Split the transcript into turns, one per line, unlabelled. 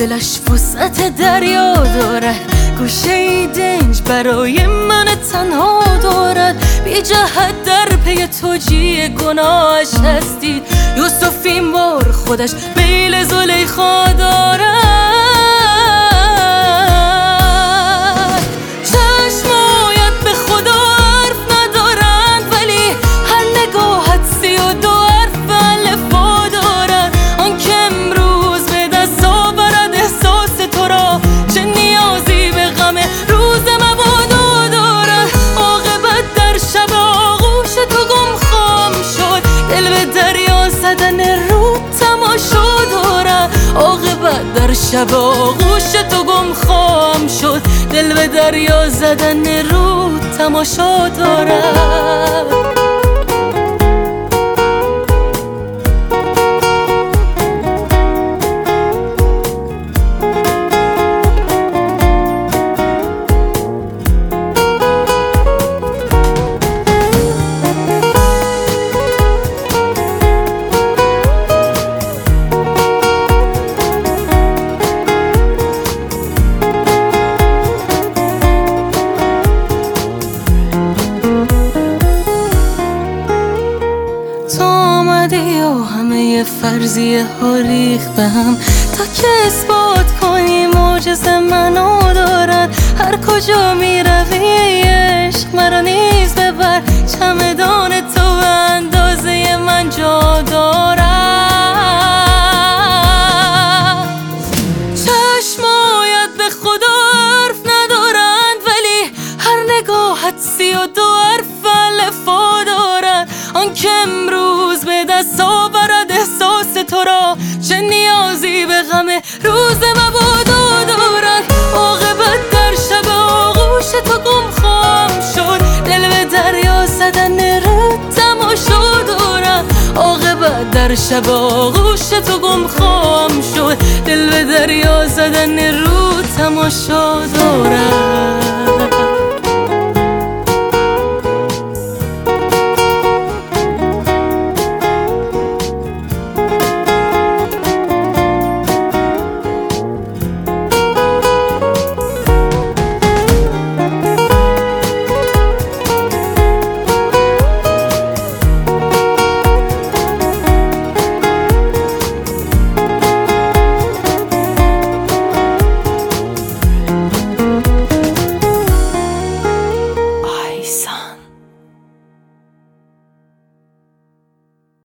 دلش وسعت دریا دارد، گوشه دنج برای من تنها دارد. بی جهت در پی توجیه گناهش هستی، یوسف این بار خودش میل زلیخا دارد. چشمایت به خدا حرف ندارند، ولی هر نگاهت 32 حرف الفا دارد. آن که امروز به دست آورد احساس تو را، چه نیازی به غم روز مبادا دارد. عاقبت در شب آغوش تو گم خواهم شد، دل به دریا زدن رود تماشا دارد. عاقبت در شب آغوش تو گم خواهم شد، دل به دریا زدن رود تماشا دارد. و همه فرضیه ها ریخ به هم، تا که اثبات کنی معجزه منو دارد. هر کجا می روی عشق مرا نیز ببر، چمدان تو به اندازه من جا دارد. چشمایت به خدا حرف ندارند، ولی هر نگاهت 32 حرف الفا دارد. آن که امروز به دست آورد احساس تو را، چه نیازی به غم روز مبادا دارد. عاقبت در شب آغوش تو گم خواهم شد، دل به دریا زدن رود تماشا دارد. عاقبت در شب آغوش تو گم خواهم شد، دل به دریا زدن رود تماشا دارد.